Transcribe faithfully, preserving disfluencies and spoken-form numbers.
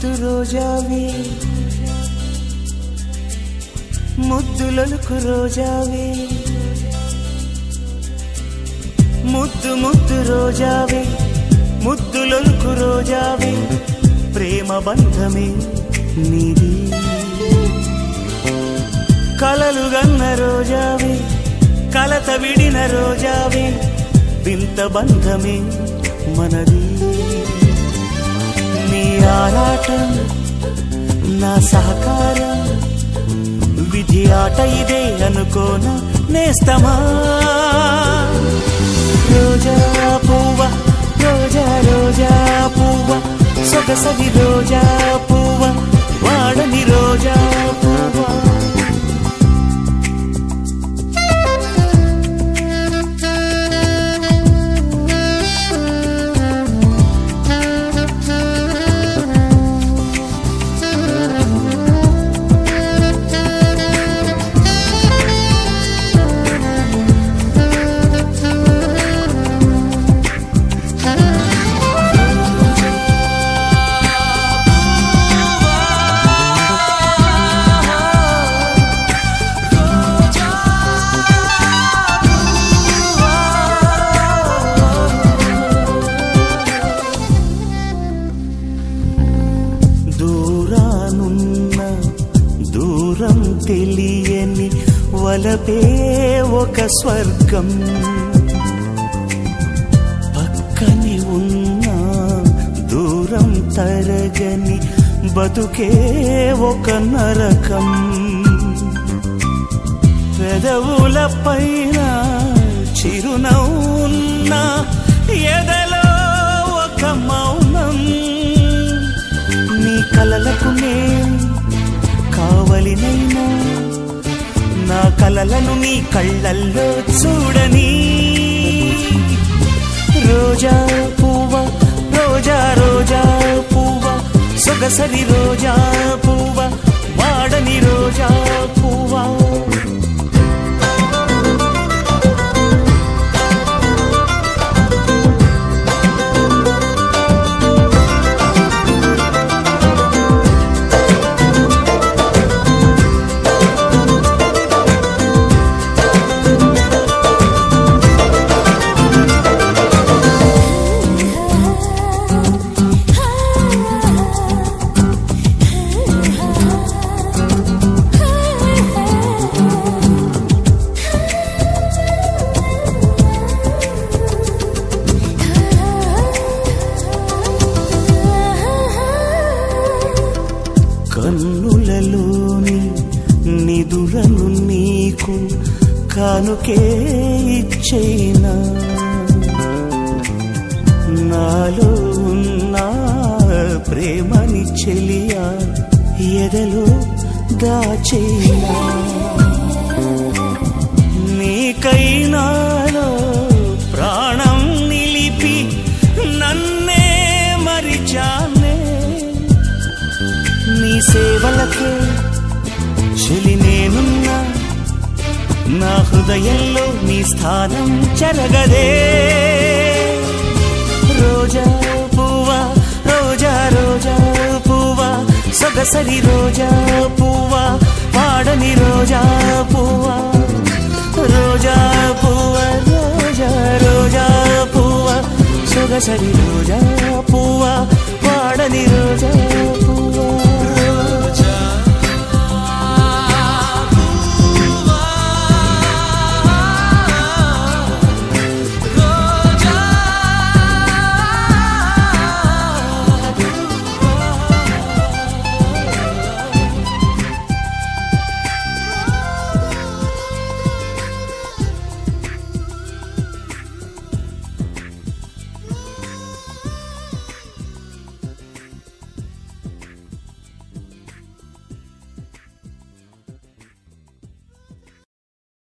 ముద్దు రోజావే ముద్దులొలుకు రోజావే ముద్దు ముద్దు రోజావే ముద్దులొలుకు రోజావే ప్రేమ బంధమే నీది కలలు గన్న రోజావే కలత విడిన రోజావే వింత బంధమే మనది నీ ఆరాటం నా సహకారం విధి ఆట ఇదే అనుకోన నేస్తమా రోజా పువ్వ రోజా రోజా పువ్వ సొగసవి రోజా పువ్వ వాడని రోజా పువ్వ దూరం తెలియని వలపే ఒక స్వర్గం పక్కనే ఉన్న దూరం తరగని బతుకే ఒక నరకం పెదవుల పైన చిరునవ్వున్న ఎదలో ఒక మౌనం నీ కలలకు నే కావలినైనా నా కలలను నీ కళ్ళల్లో చూడని రోజా పువ్వ రోజా రోజా పువ్వ సొగసరి రోజా పువ్వ వాడని రోజా పువ్వ కన్నులలోని నిదురను నీకు కానుకే ఇచ్చేనా నాలో ఉన్న ప్రేమని చెలియా ఎదలో దాచేనా నీకైనాలో ప్రాణం నిలిపి నన్నే మరిచానే నీ సేవలకే చెలి నేనున్నా నా హృదయంలో నీ స్థానం చెరగదే రోజా పువ్వ రోజా రోజా పువ్వ సొగసరి రోజా పువ్వ వాడని రోజా పువ్వ రోజా పువ్వ రోజా రోజా పువ్వ సొగసరి రోజా పువ్వ వాడని రోజా పువ్వ